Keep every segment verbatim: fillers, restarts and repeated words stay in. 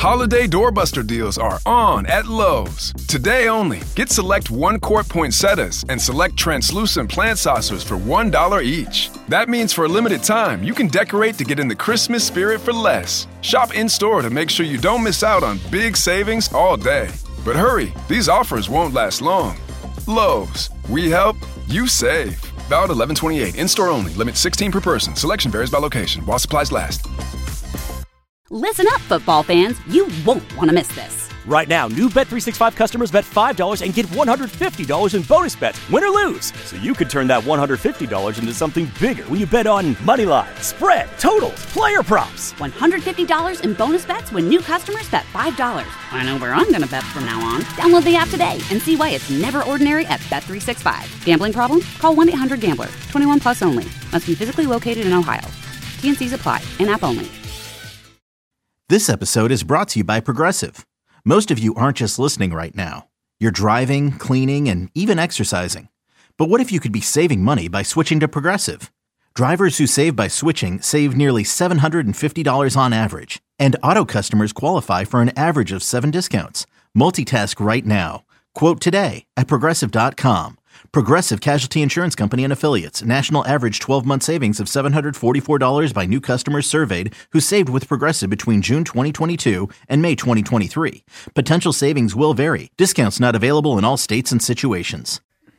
Holiday doorbuster deals are on at Lowe's. Today only, get select one-quart poinsettias and select translucent plant saucers for one dollar each. That means for a limited time, you can decorate to get in the Christmas spirit for less. Shop in-store to make sure you don't miss out on big savings all day. But hurry, these offers won't last long. Lowe's, we help, you save. Valid eleven twenty-eight, in-store only, limit sixteen per person. Selection varies by location, while supplies last. Listen up, football fans. You won't want to miss this. Right now, new Bet three sixty-five customers bet five dollars and get one hundred fifty dollars in bonus bets, win or lose. So you could turn that one hundred fifty dollars into something bigger when you bet on money line, spread, totals, player props. one hundred fifty dollars in bonus bets when new customers bet five dollars. I know where I'm going to bet from now on. Download the app today and see why it's never ordinary at Bet three sixty-five. Gambling problem? Call one eight hundred gambler. twenty-one plus only. Must be physically located in Ohio. T N Cs apply. In-app only. This episode is brought to you by Progressive. Most of you aren't just listening right now. You're driving, cleaning, and even exercising. But what if you could be saving money by switching to Progressive? Drivers who save by switching save nearly seven hundred fifty dollars on average. And auto customers qualify for an average of seven discounts. Multitask right now. Quote today at Progressive dot com. Progressive Casualty Insurance Company and Affiliates. National average twelve-month savings of seven hundred forty-four dollars by new customers surveyed who saved with Progressive between June twenty twenty-two and May twenty twenty-three. Potential savings will vary. Discounts not available in all states and situations.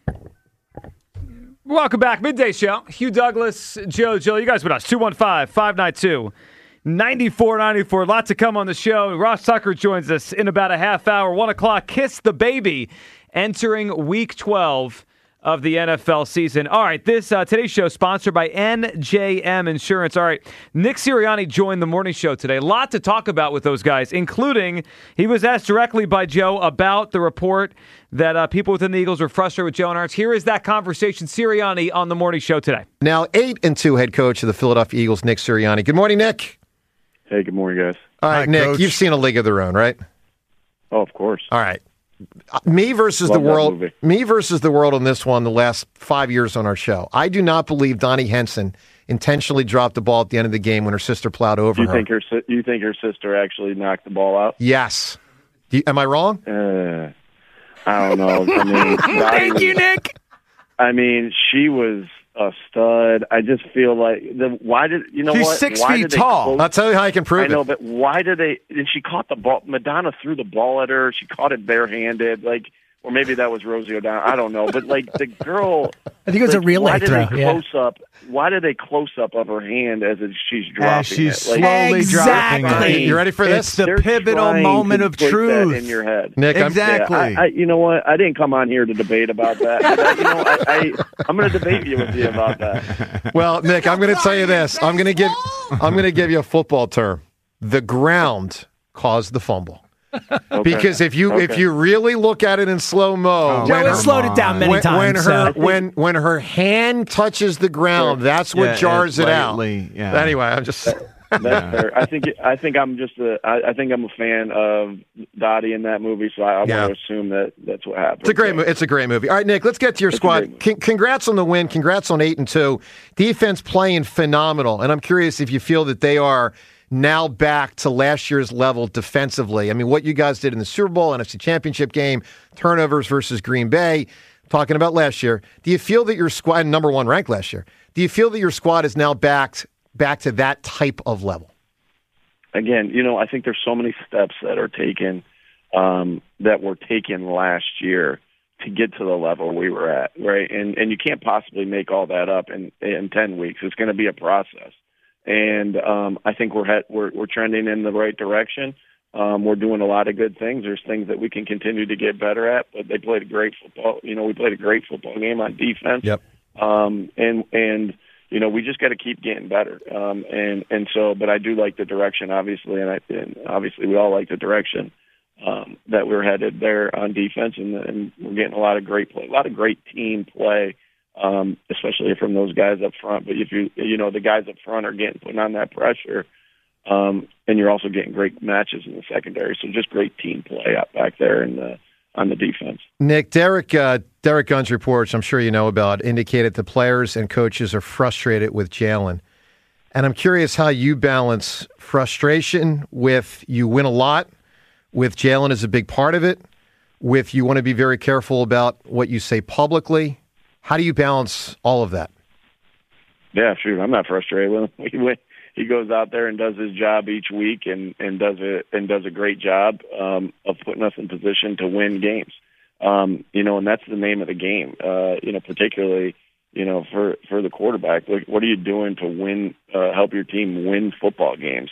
Welcome back. Midday Show. Hugh Douglas, Joe, Jill. You guys with us. two one five, five nine two, nine four nine four. A lot to come on the show. Ross Tucker joins us in about a half hour. one o'clock. Kiss the Baby. Entering week twelve of the N F L season. All right, this uh, today's show sponsored by N J M Insurance. All right, Nick Sirianni joined the morning show today. A lot to talk about with those guys, including he was asked directly by Joe about the report that uh, people within the Eagles were frustrated with Jalen Hurts. Here is that conversation. Sirianni on the morning show today. Now eight and two head coach of the Philadelphia Eagles, Nick Sirianni. Good morning, Nick. Hey, good morning, guys. All right, Hi, Nick, Coach. you've seen A League of Their Own, right? Oh, of course. All right. Me versus Love the that world. movie. Me versus the world on this one. The last five years on our show, I do not believe Donnie Henson intentionally dropped the ball at the end of the game when her sister plowed over You her. think her si- you think her sister actually knocked the ball out? Yes. Do you, am I wrong? Uh, I don't know. I mean, Thank you, Nick. I mean, she was a stud. I just feel like the why did you know She's what? six why feet did they tall. close- I'll tell you how I can prove I know, it. but why did they? And she caught the ball. Madonna threw the ball at her. She caught it barehanded, like, or maybe that was Rosie O'Donnell. I don't know, but like the girl. I think it was like, a relay why did throw, They yeah. close up. Why did they close up of her hand as if she's dropping As she's it? Like, slowly Exactly. dropping it. You ready for It's this? the they're pivotal trying moment to of put truth. that in your head. Nick, I'm- Exactly. Yeah, I, I, you know what? I didn't come on here to debate about that. But I, you know, I, I, I'm going to debate you with you about that. Well, Nick, I'm going to tell you this. I'm going to give. I'm going to give you a football term. The ground caused the fumble. Okay. Because if you if Okay. you really look at it in slow mo, Oh, Joe when has her- slowed it down many when, times. when her so. when when her hand touches the ground, that's what Yeah, jars it, out. lightly, yeah. Anyway, I'm just That's fair. I think I think I'm just a I, I think I'm a fan of Dottie in that movie, so I, I Yeah. want to assume that that's what happened. it's a great mo- it's a great movie. All right, Nick, let's get to your It's a squad. great movie. Con- congrats on the win. Congrats on eight and two. Defense playing phenomenal, and I'm curious if you feel that they are now back to last year's level defensively. I mean, what you guys did in the Super Bowl, N F C Championship game, turnovers versus Green Bay. Talking about last year, do you feel that your squad, number one ranked last year, do you feel that your squad is now back back to that type of level? Again, you know, I think there's so many steps that are taken um, that were taken last year to get to the level we were at, right? And and you can't possibly make all that up in in ten weeks. It's going to be a process. And um, I think we're, head, we're we're trending in the right direction. Um, we're doing a lot of good things. There's things that we can continue to get better at. But they played a great football. You know, we played a great football game on defense. Yep. Um, and and you know, we just got to keep getting better. Um, and and so, but I do like the direction, obviously, and I and obviously we all like the direction um, that we're headed there on defense, and, and we're getting a lot of great play, a lot of great team play. Um, especially from those guys up front. But if you, you know, the guys up front are getting put on that pressure, um, and you're also getting great matches in the secondary. So just great team play out back there in the, on the defense. Nick, Derek, uh, Derek Gunn's reports, I'm sure you know about, indicated the players and coaches are frustrated with Jalen. And I'm curious how you balance frustration with you win a lot, with Jalen is a big part of it, with you want to be very careful about what you say publicly. How do you balance all of that? Yeah, shoot, I'm not frustrated with him. He went, he goes out there and does his job each week, and, and does it and does a great job um, of putting us in position to win games. Um, you know, and that's the name of the game. Uh, you know, particularly, you know, for for the quarterback, like, what are you doing to win? Uh, help your team win football games?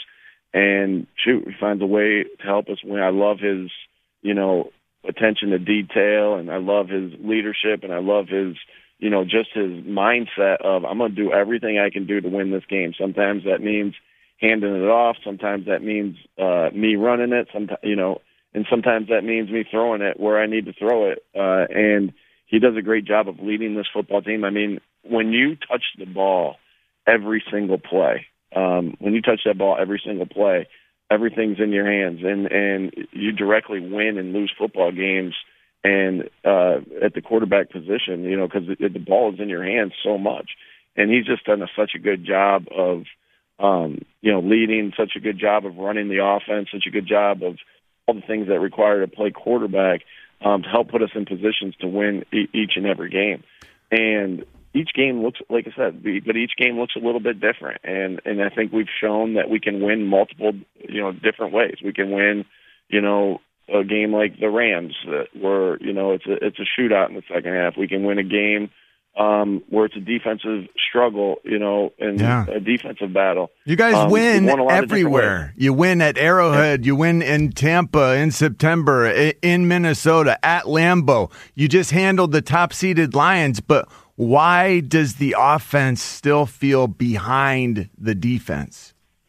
And shoot, he finds a way to help us win. I love his, you know, attention to detail, and I love his leadership, and I love his, you know, just his mindset of, I'm going to do everything I can do to win this game. Sometimes that means handing it off. Sometimes that means uh, me running it. Sometimes, you know, and sometimes that means me throwing it where I need to throw it. Uh, and he does a great job of leading this football team. I mean, when you touch the ball every single play, um, when you touch that ball every single play, everything's in your hands, and, and you directly win and lose football games. And uh, at the quarterback position, you know, because the, the ball is in your hands so much. And he's just done a, such a good job of, um, you know, leading, such a good job of running the offense, such a good job of all the things that require to play quarterback um, to help put us in positions to win e- each and every game. And each game looks, like I said, but each game looks a little bit different. And, and I think we've shown that we can win multiple, you know, different ways. We can win, you know, a game like the Rams, uh, where, you know, it's a it's a shootout in the second half. We can win a game um, where it's a defensive struggle, you know, and yeah. a defensive battle. You guys um, win everywhere. You win at Arrowhead. Yeah. You win in Tampa in September, in Minnesota, at Lambeau. You just handled the top-seeded Lions, but why does the offense still feel behind the defense?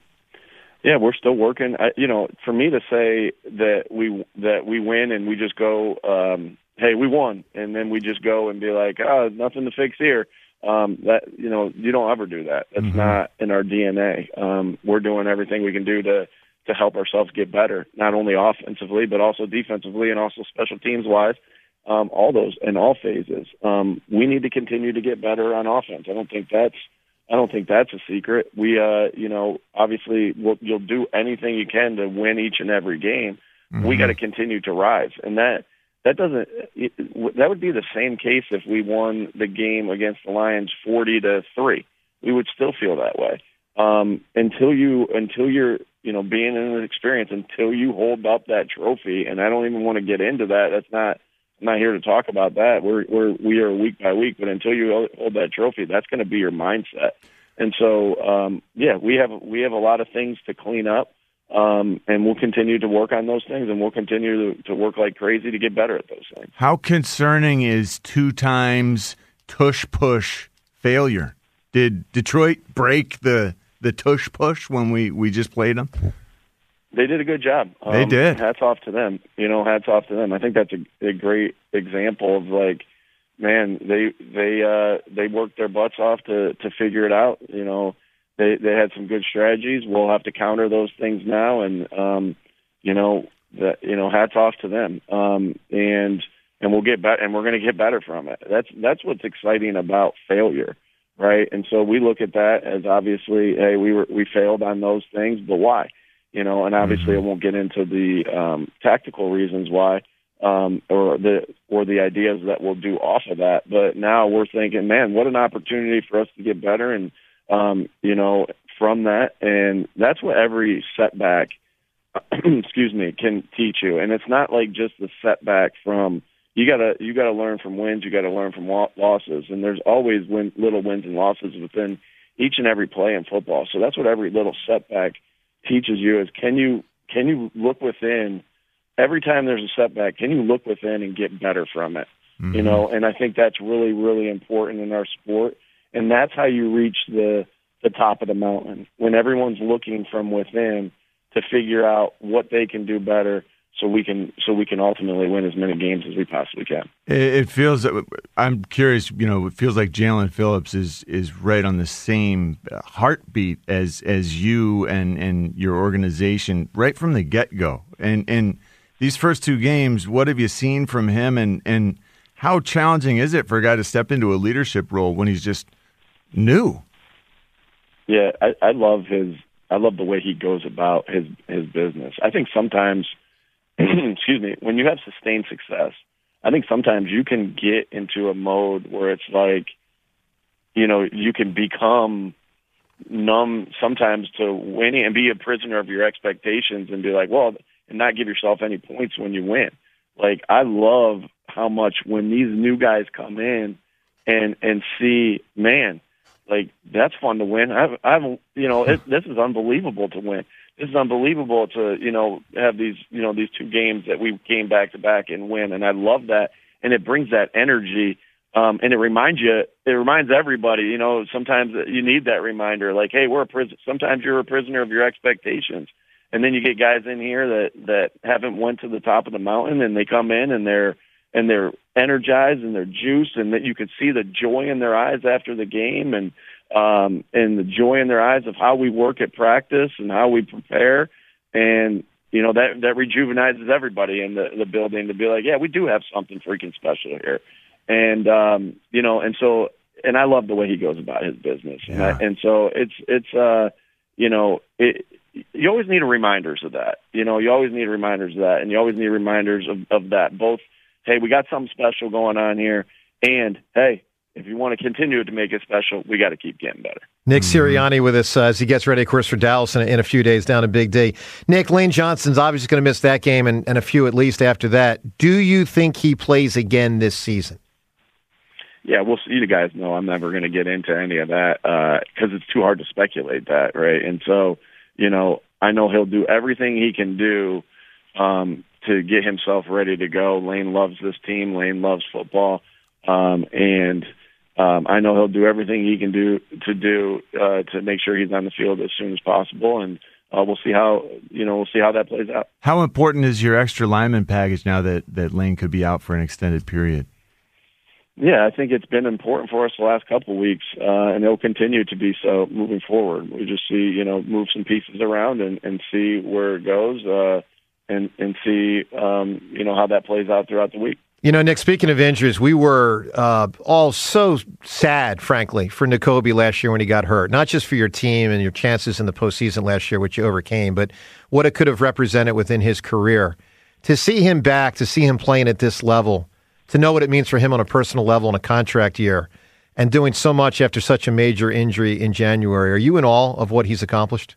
Yeah, we're still working. I, you know, for me to say that we that we win and we just go, um, hey, we won, and then we just go and be like, oh, nothing to fix here. Um, that you know, you don't ever do that. That's mm-hmm. not in our D N A. Um, we're doing everything we can do to to help ourselves get better, not only offensively but also defensively and also special teams wise. Um, all those in all phases. Um, we need to continue to get better on offense. I don't think that's. I don't think that's a secret. We, uh, you know, obviously we'll, you'll do anything you can to win each and every game. Mm-hmm. We got to continue to rise, and that that doesn't. It, that would be the same case if we won the game against the Lions forty to three. We would still feel that way um, until you until you're you know being in an experience until you hold up that trophy. And I don't even want to get into that. That's not. I'm not here to talk about that. We're we're we are week by week, but until you hold that trophy, that's going to be your mindset. And so, um, yeah, we have we have a lot of things to clean up, um, and we'll continue to work on those things, and we'll continue to, to work like crazy to get better at those things. How concerning is two times tush push failure? Did Detroit break the the tush push when we, we just played them? They did a good job. Um, they did. Hats off to them. You know, hats off to them. I think that's a, a great example of, like, man, they they uh, they worked their butts off to, to figure it out. You know, they they had some good strategies. We'll have to counter those things now, and um, you know, that you know, hats off to them. Um, and and we'll get better, and we're going to get better from it. That's that's what's exciting about failure, right? And so we look at that as obviously, hey, we were we failed on those things, but why? You know, and obviously mm-hmm. I won't get into the um, tactical reasons why, um, or the or the ideas that we'll do off of that. But now we're thinking, man, what an opportunity for us to get better, and um, you know, from that, and that's what every setback, excuse me, can teach you. And it's not like just the setback from you gotta you gotta learn from wins, you gotta learn from losses, and there's always win, little wins and losses within each and every play in football. So that's what every little setback teaches you is can you can you look within every time there's a setback, can you look within and get better from it? Mm-hmm. You know, and I think that's really, really important in our sport. And that's how you reach the the top of the mountain, when everyone's looking from within to figure out what they can do better so we can so we can ultimately win as many games as we possibly can. It feels, I'm curious, you know, it feels like Jaelan Phillips is is right on the same heartbeat as as you and, and your organization right from the get-go. And and these first two games, what have you seen from him, and, and how challenging is it for a guy to step into a leadership role when he's just new? Yeah, I, I love his. I love the way he goes about his his business. I think sometimes, excuse me, when you have sustained success, I think sometimes you can get into a mode where it's like, you know, you can become numb sometimes to winning and be a prisoner of your expectations and be like, well, and not give yourself any points when you win. Like, I love how much when these new guys come in and and see, man, like, that's fun to win. I've, I've you know, it, this is unbelievable to win. This is unbelievable to, you know, have these, you know, these two games that we came back to back and win. And I love that. And it brings that energy. Um, and it reminds you, it reminds everybody, you know, sometimes you need that reminder, like, hey, we're a prison. Sometimes you're a prisoner of your expectations. And then you get guys in here that, that haven't went to the top of the mountain, and they come in and they're, and they're energized and they're juiced, and that you can see the joy in their eyes after the game, and, um, and the joy in their eyes of how we work at practice and how we prepare. And, you know, that, that rejuvenizes everybody in the, the building to be like, yeah, we do have something freaking special here. And, um, you know, and so, and I love the way he goes about his business. Yeah. And, I, and so it's, it's, uh, you know, it, you always need reminders of that. You know, you always need reminders of that. And you always need reminders of, of that, both, hey, we got something special going on here. And, hey, if you want to continue to make it special, we got to keep getting better. Nick Sirianni with us uh, as he gets ready, of course, for Dallas in a, in a few days down in Big D. Nick, Lane Johnson's obviously going to miss that game and, and a few at least after that. Do you think he plays again this season? Yeah, we'll see. You guys know I'm never going to get into any of that because uh, it's too hard to speculate that, right? And so, you know, I know he'll do everything he can do um, to get himself ready to go. Lane loves this team. Lane loves football. Um, and um, I know he'll do everything he can do to do uh, to make sure he's on the field as soon as possible. And uh, we'll see how, you know, we'll see how that plays out. How important is your extra lineman package now that, that Lane could be out for an extended period? Yeah, I think it's been important for us the last couple of weeks, uh, and it'll continue to be so moving forward. We just see, you know, move some pieces around and, and see where it goes, uh, and and see, um, you know, how that plays out throughout the week. You know, Nick, speaking of injuries, we were uh, all so sad, frankly, for Nakobe last year when he got hurt. Not just for your team and your chances in the postseason last year, which you overcame, but what it could have represented within his career. To see him back, to see him playing at this level, to know what it means for him on a personal level in a contract year, and doing so much after such a major injury in January. Are you in awe of what he's accomplished?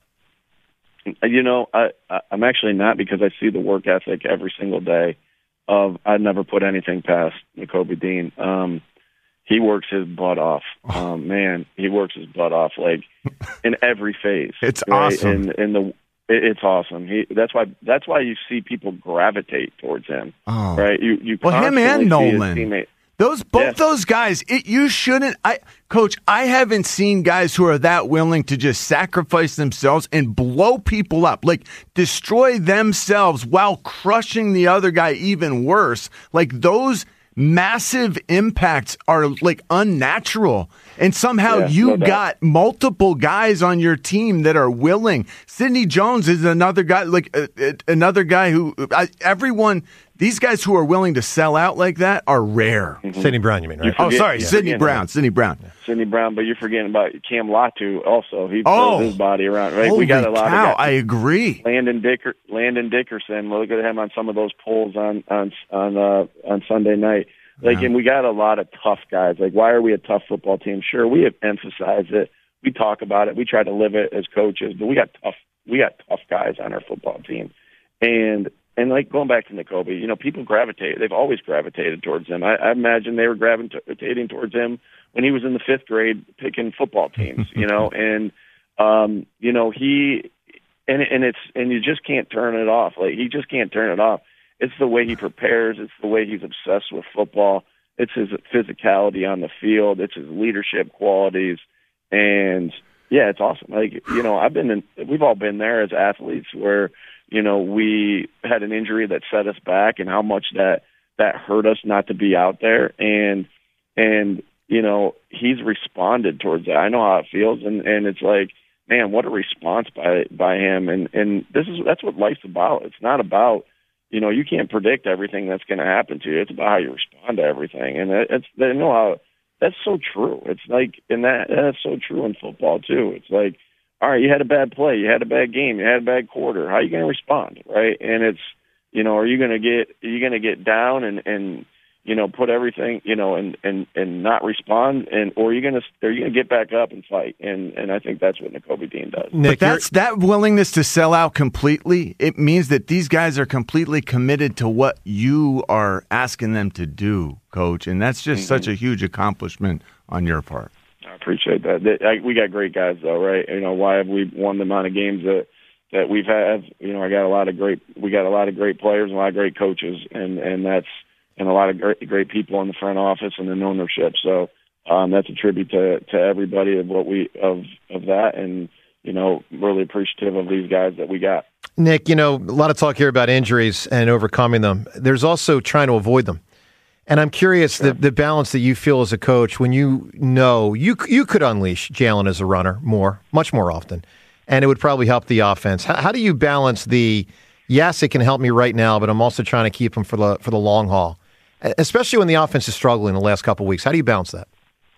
You know, I, I'm actually not, because I see the work ethic every single day. Of I'd never put anything past Nakobe Dean. Um, he works his butt off. Um, man, he works his butt off, like in every phase. It's right? awesome. And in the it, it's awesome. He that's why that's why you see people gravitate towards him. Oh. Right? You you well, him and Nolan. Those both yes. those guys, it, you shouldn't. I, Coach, I haven't seen guys who are that willing to just sacrifice themselves and blow people up, like destroy themselves while crushing the other guy even worse. Like those massive impacts are like unnatural. And somehow yeah, you no doubt. got multiple guys on your team that are willing. Sidney Jones is another guy, like uh, uh, another guy who uh, everyone. These guys who are willing to sell out like that are rare. Mm-hmm. Sidney Brown, you mean, right? Oh, sorry, yeah. Sidney Brown. Sidney Brown. Sidney Brown, but you're forgetting about Cam Latu also. He oh, throws his body around, right? Holy we got a lot cow, of guys. I agree. Landon Dicker, Landon Dickerson. Look at him on some of those polls on on on uh, on Sunday night. Like, yeah. And we got a lot of tough guys. Like, why are we a tough football team? Sure, we have emphasized it. We talk about it. We try to live it as coaches, but we got tough. We got tough guys on our football team, and. And, like, going back to Nakobe, you know, people gravitate. They've always gravitated towards him. I, I imagine they were gravitating towards him when he was in the fifth grade picking football teams, you know. And, um, you know, he and, – and it's and you just can't turn it off. Like, he just can't turn it off. It's the way he prepares. It's the way he's obsessed with football. It's his physicality on the field. It's his leadership qualities. And, yeah, it's awesome. Like, you know, I've been in – we've all been there as athletes where – you know, we had an injury that set us back, and how much that that hurt us not to be out there. And and you know, he's responded towards that. I know how it feels, and, and it's like, man, what a response by by him. And and this is that's what life's about. It's not about, you know, you can't predict everything that's going to happen to you. It's about how you respond to everything, and it's they know how that's so true. It's like, and that that's so true in football too. It's like, all right, you had a bad play, you had a bad game, you had a bad quarter. How are you going to respond, right? And it's, you know, are you going to get, are you going to get down and, and, you know, put everything, you know, and, and, and not respond, and or are you going to, are you going to get back up and fight? And and I think that's what Nakobe Dean does. Nick, but that's that willingness to sell out completely. It means that these guys are completely committed to what you are asking them to do, Coach, and that's just mm-hmm. such a huge accomplishment on your part. I appreciate that. I, we got great guys, though, right? You know, why have we won the amount of games that that we've had? You know, I got a lot of great, we got a lot of great players and a lot of great coaches, and and that's. and a lot of great, great people in the front office and in ownership. So um, that's a tribute to, to everybody of what we of of that, and you know, really appreciative of these guys that we got. Nick, you know, a lot of talk here about injuries and overcoming them. There's also trying to avoid them. And I'm curious sure. the the balance that you feel as a coach when you know you you could unleash Jalen as a runner more, much more often, and it would probably help the offense. How, how do you balance the yes, it can help me right now, but I'm also trying to keep him for the for the long haul? Especially when the offense is struggling the last couple of weeks. How do you balance that?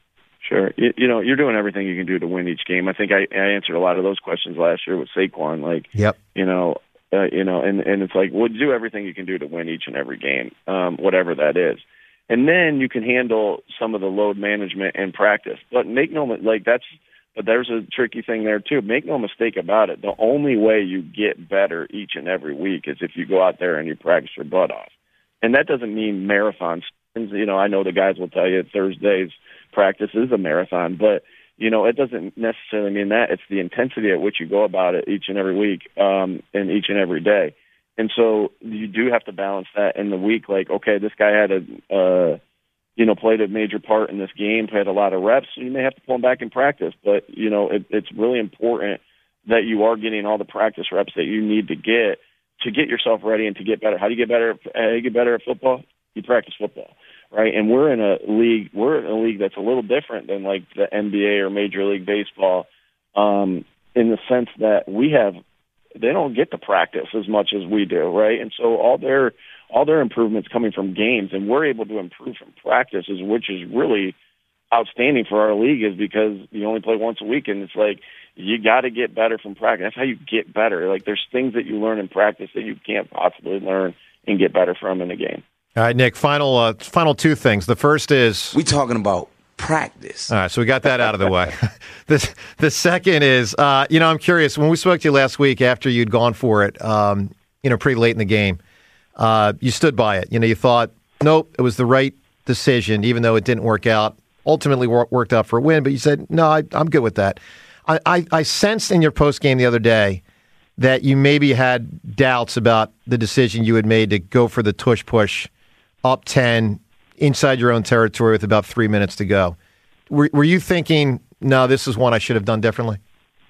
Sure. You, you know, you're doing everything you can do to win each game. I think I, I answered a lot of those questions last year with Saquon. Like, yep. you know, uh, you know, and, and it's like, well, do everything you can do to win each and every game, um, whatever that is. And then you can handle some of the load management in practice. But make no like that's but there's a tricky thing there too. Make no mistake about it. The only way you get better each and every week is if you go out there and you practice your butt off. And that doesn't mean marathons. You know, I know the guys will tell you Thursday's practice is a marathon, but, you know, it doesn't necessarily mean that. It's the intensity at which you go about it each and every week um, and each and every day. And so you do have to balance that in the week. Like, okay, this guy had a, uh, you know, played a major part in this game, played a lot of reps. So you may have to pull him back in practice. But, you know, it, it's really important that you are getting all the practice reps that you need to get to get yourself ready and to get better. How do you get better? How do you get better at football? You practice football, right? And we're in a league. We're in a league that's a little different than like the N B A or Major League Baseball, um, in the sense that we have. They don't get to practice as much as we do, right? And so all their all their improvements coming from games, and we're able to improve from practices, which is really outstanding for our league, is because you only play once a week, and it's like, you got to get better from practice. That's how you get better. Like, there's things that you learn in practice that you can't possibly learn and get better from in the game. All right, Nick, final uh, final two things. The first is... we talking about practice. All right, so we got that out of the way. the, the second is, uh, you know, I'm curious. When we spoke to you last week after you'd gone for it, um, you know, pretty late in the game, uh, you stood by it. You know, you thought, nope, it was the right decision, even though it didn't work out. Ultimately wor- worked out for a win, but you said, no, I, I'm good with that. I, I, I sensed in your post game the other day that you maybe had doubts about the decision you had made to go for the tush push up ten inside your own territory with about three minutes to go. Were, were you thinking, no, this is one I should have done differently?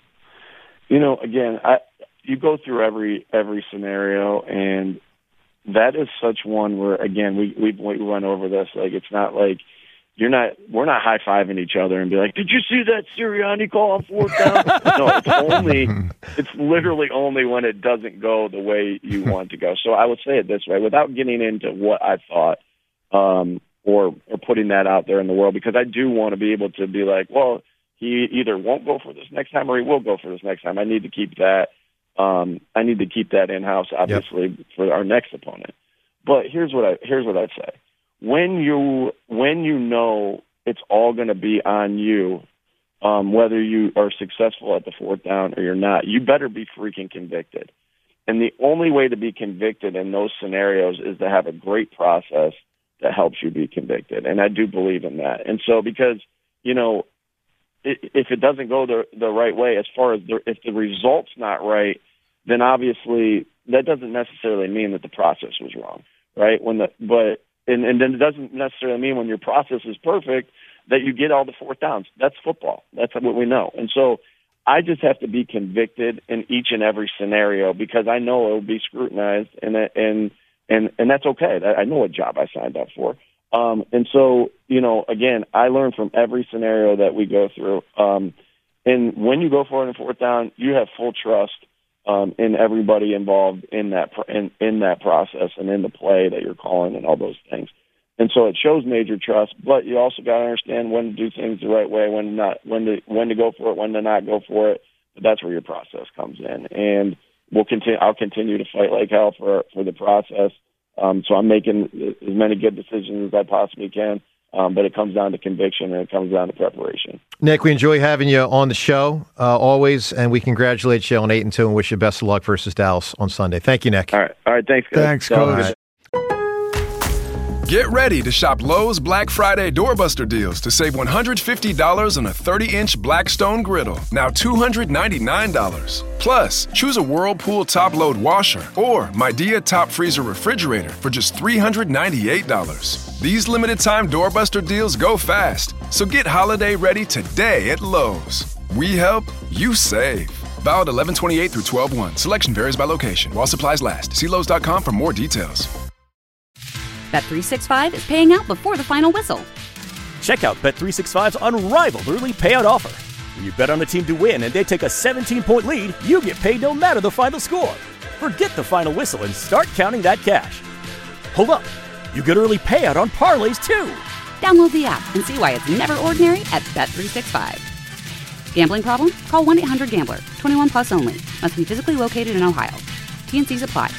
You know, again, I, you go through every every scenario, and that is such one where, again, we we we went over this. Like, it's not like you're not we're not high fiving each other and be like, did you see that Sirianni call on fourth down? No, it's only it's literally only when it doesn't go the way you want to go. So I would say it this way, without getting into what I thought, um, or or putting that out there in the world, because I do want to be able to be like, well, he either won't go for this next time or he will go for this next time. I need to keep that. Um, I need to keep that in house, obviously, yep. for our next opponent. But here's what I here's what I'd say: when you when you know it's all going to be on you, um, whether you are successful at the fourth down or you're not, you better be freaking convicted. And the only way to be convicted in those scenarios is to have a great process that helps you be convicted. And I do believe in that. And so, because you know, if it doesn't go the the right way, as far as the, if the result's not right, then obviously that doesn't necessarily mean that the process was wrong, right? When the but and, and then it doesn't necessarily mean when your process is perfect that you get all the fourth downs. That's football. That's what we know. And so I just have to be convicted in each and every scenario, because I know it will be scrutinized, and and and and that's okay. I know what job I signed up for. Um, and so, you know, again, I learn from every scenario that we go through. Um, and when you go for it in fourth down, you have full trust um, in everybody involved in that in, in that process and in the play that you're calling and all those things. And so it shows major trust, but you also got to understand when to do things the right way, when to not, when to when to go for it, when to not go for it. but that's where your process comes in. And we'll continue. I'll continue to fight like hell for for the process. Um, so I'm making as many good decisions as I possibly can. Um, but it comes down to conviction and it comes down to preparation. Nick, we enjoy having you on the show uh, always, and we congratulate you on eight and two and wish you best of luck versus Dallas on Sunday. Thank you, Nick. All right, all right, thanks, guys. Thanks, Coach. Get ready to shop Lowe's Black Friday Doorbuster deals to save one hundred fifty dollars on a thirty-inch Blackstone griddle, now two hundred ninety-nine dollars. Plus, choose a Whirlpool top-load washer or Midea top freezer refrigerator for just three hundred ninety-eight dollars. These limited-time Doorbuster deals go fast, so get holiday ready today at Lowe's. We help, you save. Valid eleven twenty-eight through twelve one. Selection varies by location. While supplies last. See Lowe's dot com for more details. Bet three sixty-five is paying out before the final whistle. Check out Bet three sixty-five's unrivaled early payout offer. When you bet on a team to win and they take a seventeen-point lead, you get paid no matter the final score. Forget the final whistle and start counting that cash. Hold up. You get early payout on parlays, too. Download the app and see why it's never ordinary at Bet three sixty-five. Gambling problem? Call one eight hundred gambler. twenty-one plus only. Must be physically located in Ohio. T and C's apply.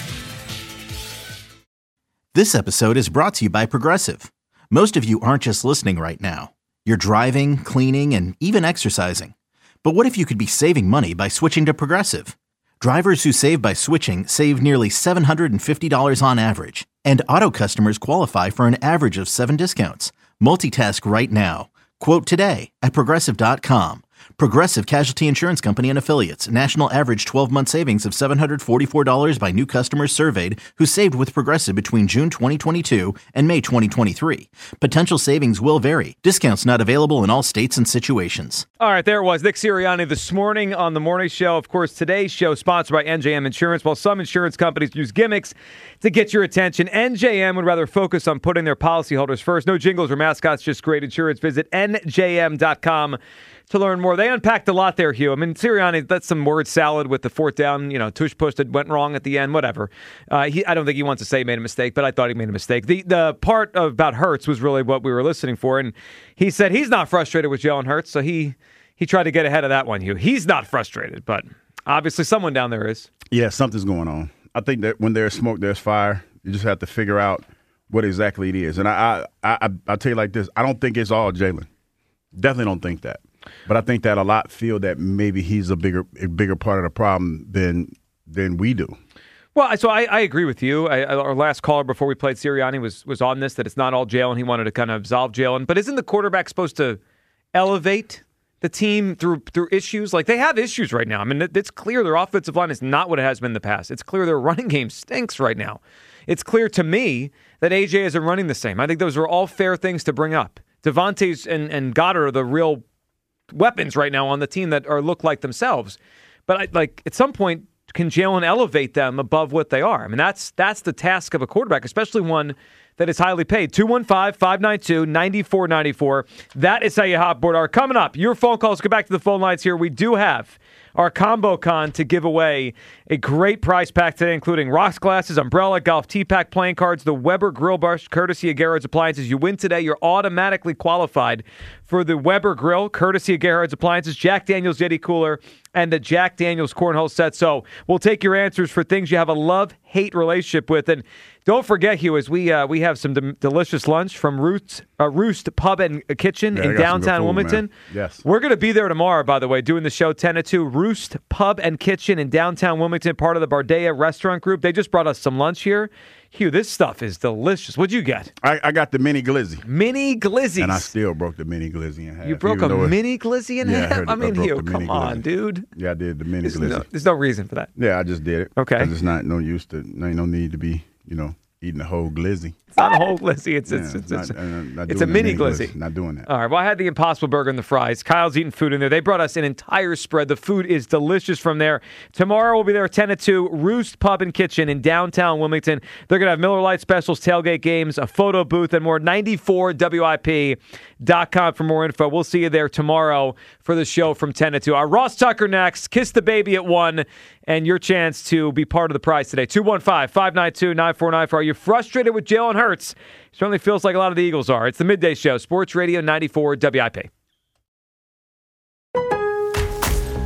This episode is brought to you by Progressive. Most of you aren't just listening right now. You're driving, cleaning, and even exercising. But what if you could be saving money by switching to Progressive? Drivers who save by switching save nearly seven hundred fifty dollars on average. And auto customers qualify for an average of seven discounts. Multitask right now. Quote today at Progressive dot com. Progressive Casualty Insurance Company and Affiliates. National average twelve-month savings of seven hundred forty-four dollars by new customers surveyed who saved with Progressive between June twenty twenty-two and May twenty twenty-three. Potential savings will vary. Discounts not available in all states and situations. All right, there it was. Nick Sirianni this morning on the morning show. Of course, today's show sponsored by N J M Insurance. While some insurance companies use gimmicks to get your attention, N J M would rather focus on putting their policyholders first. No jingles or mascots, just great insurance. Visit N J M dot com to learn more. They unpacked a lot there, Hugh. I mean, Sirianni, that's some word salad with the fourth down, you know, tush push that went wrong at the end, whatever. Uh, he, I don't think he wants to say he made a mistake, but I thought he made a mistake. The the part of, about Hurts was really what we were listening for, and he said he's not frustrated with Jalen Hurts, so he, he tried to get ahead of that one, Hugh. He's not frustrated, but obviously someone down there is. Yeah, something's going on. I think that when there's smoke, there's fire. You just have to figure out what exactly it is. And I, I, I, I'll tell you like this. I don't think it's all Jalen. Definitely don't think that. But I think that a lot feel that maybe he's a bigger a bigger part of the problem than than we do. Well, so I, I agree with you. I, our last caller before we played Sirianni was was on this, that it's not all Jalen. He wanted to kind of absolve Jalen. But isn't the quarterback supposed to elevate the team through through issues? Like, they have issues right now. I mean, it, it's clear their offensive line is not what it has been in the past. It's clear their running game stinks right now. It's clear to me that A J isn't running the same. I think those are all fair things to bring up. Devontae's and, and Goddard are the real weapons right now on the team that are look like themselves. But I, like at some point, can Jalen elevate them above what they are? I mean, that's that's the task of a quarterback, especially one that is highly paid. two one five, five nine two, nine four nine four. That is how you hotboard are. Coming up, your phone calls. Go back to the phone lines here. We do have our Combo Con to give away a great prize pack today, including rocks glasses, umbrella, golf tee pack, playing cards, the Weber Grill Brush, courtesy of Garrett's Appliances. You win today, you're automatically qualified for the Weber Grill, courtesy of Garrett's Appliances, Jack Daniels Yeti Cooler, and the Jack Daniels Cornhole Set. So we'll take your answers for things you have a love-hate relationship with. And don't forget, Hugh, as we uh, we have some de- delicious lunch from Roost, uh, Roost Pub and Kitchen yeah, in downtown food, Wilmington. Man. Yes. We're going to be there tomorrow, by the way, doing the show ten to two. Roost Pub and Kitchen in downtown Wilmington, part of the Bardea Restaurant Group. They just brought us some lunch here. Hugh, this stuff is delicious. What'd you get? I, I got the mini glizzy. Mini glizzies. And I still broke the mini glizzy in half. You broke a mini glizzy in yeah, half? I, heard, I mean, I Hugh, come on, glizzy. dude. Yeah, I did the mini there's glizzy. No, there's no reason for that. Yeah, I just did it. Okay. There's not no use to, ain't no need to be, you know, eating the whole glizzy. It's not a whole glizzy. It's yeah, it's it's, not, it's, uh, not it's a mini glizzy. glizzy. Not doing that. All right. Well, I had the Impossible Burger and the fries. Kyle's eating food in there. They brought us an entire spread. The food is delicious from there. Tomorrow we'll be there ten to two. Roost Pub and Kitchen in downtown Wilmington. They're going to have Miller Lite specials, tailgate games, a photo booth, and more. ninety-four W I P dot com for more info. We'll see you there tomorrow for the show from ten to two. Our Ross Tucker next. Kiss the Baby at one. And your chance to be part of the prize today. two one five, five nine two, nine four nine four. Are you frustrated with Jalen Hurts? Certainly feels like a lot of the Eagles are. It's the Midday Show, Sports Radio ninety-four W I P.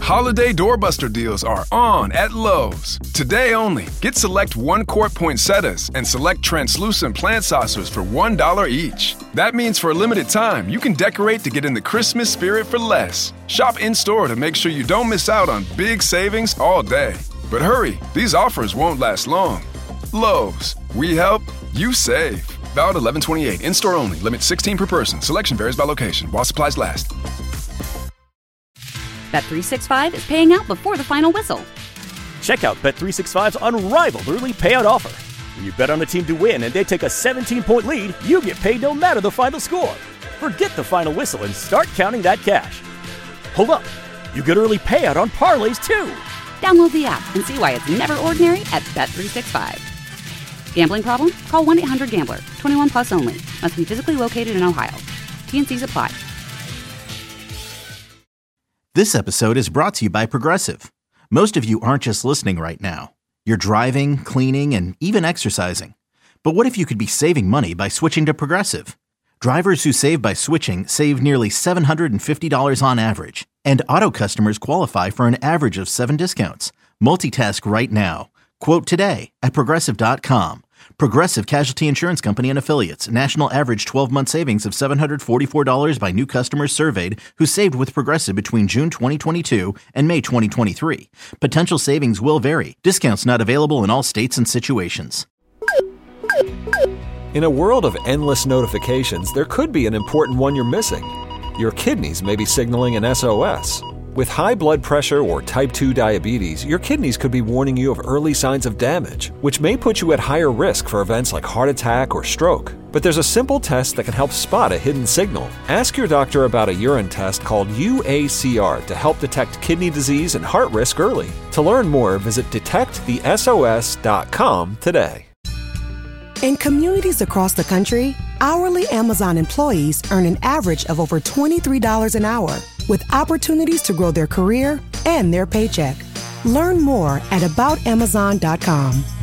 Holiday doorbuster deals are on at Lowe's. Today only, get select one-quart poinsettias and select translucent plant saucers for one dollar each. That means for a limited time, you can decorate to get in the Christmas spirit for less. Shop in-store to make sure you don't miss out on big savings all day. But hurry, these offers won't last long. Lowe's, we help, you save. Valid eleven twenty-eight, in-store only, limit sixteen per person. Selection varies by location, while supplies last. Bet three sixty-five is paying out before the final whistle. Check out Bet three sixty-five's unrivaled early payout offer. When you bet on a team to win and they take a seventeen-point lead, you get paid no matter the final score. Forget the final whistle and start counting that cash. Hold up, you get early payout on parlays too. Download the app and see why it's never ordinary at Bet three sixty-five. Gambling problem? Call one eight hundred gambler. twenty-one plus only. Must be physically located in Ohio. T N Cs apply. This episode is brought to you by Progressive. Most of you aren't just listening right now. You're driving, cleaning, and even exercising. But what if you could be saving money by switching to Progressive? Drivers who save by switching save nearly seven hundred fifty dollars on average. And auto customers qualify for an average of seven discounts. Multitask right now. Quote today at Progressive dot com. Progressive Casualty Insurance Company and Affiliates. National average twelve-month savings of seven hundred forty-four dollars by new customers surveyed who saved with Progressive between June twenty twenty-two and May twenty twenty-three. Potential savings will vary. Discounts not available in all states and situations. In a world of endless notifications, there could be an important one you're missing. Your kidneys may be signaling an S O S. With high blood pressure or type two diabetes, your kidneys could be warning you of early signs of damage, which may put you at higher risk for events like heart attack or stroke. But there's a simple test that can help spot a hidden signal. Ask your doctor about a urine test called U A C R to help detect kidney disease and heart risk early. To learn more, visit detect the S O S dot com today. In communities across the country, hourly Amazon employees earn an average of over twenty-three dollars an hour, with opportunities to grow their career and their paycheck. Learn more at about amazon dot com.